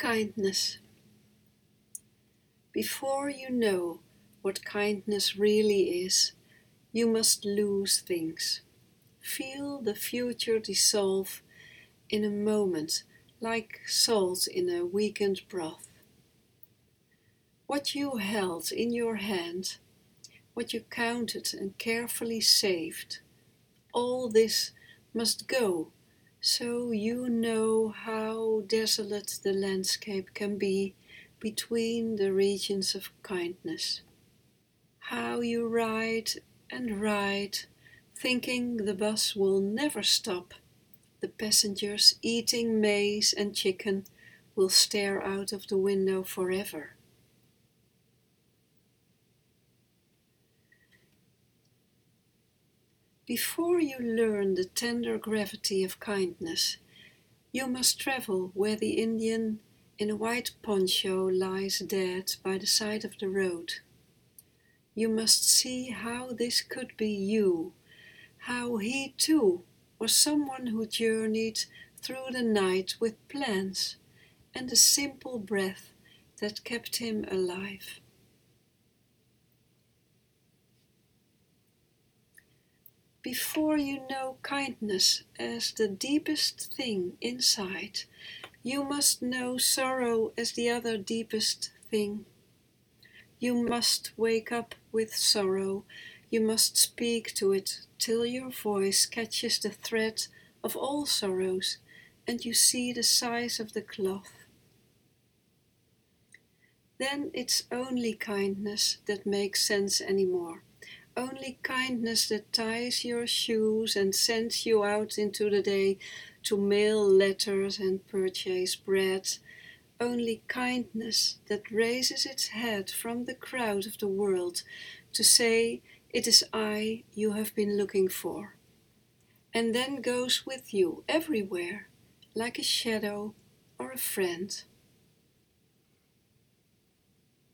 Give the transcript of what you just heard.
Kindness. Before you know what kindness really is, you must lose things. Feel the future dissolve in a moment, like salt in a weakened broth. What you held in your hand, what you counted and carefully saved, all this must go, so you know how desolate the landscape can be between the regions of kindness. How you ride and ride, thinking the bus will never stop. The passengers eating maize and chicken will stare out of the window forever. Before you learn the tender gravity of kindness, you must travel where the Indian in a white poncho lies dead by the side of the road. You must see how this could be you, how he too was someone who journeyed through the night with plans and a simple breath that kept him alive. Before you know kindness as the deepest thing inside, you must know sorrow as the other deepest thing. You must wake up with sorrow, you must speak to it till your voice catches the thread of all sorrows and you see the size of the cloth. Then it's only kindness that makes sense anymore. Only kindness that ties your shoes and sends you out into the day to mail letters and purchase bread. Only kindness that raises its head from the crowd of the world to say, "It is I you have been looking for," and then goes with you everywhere, like a shadow or a friend.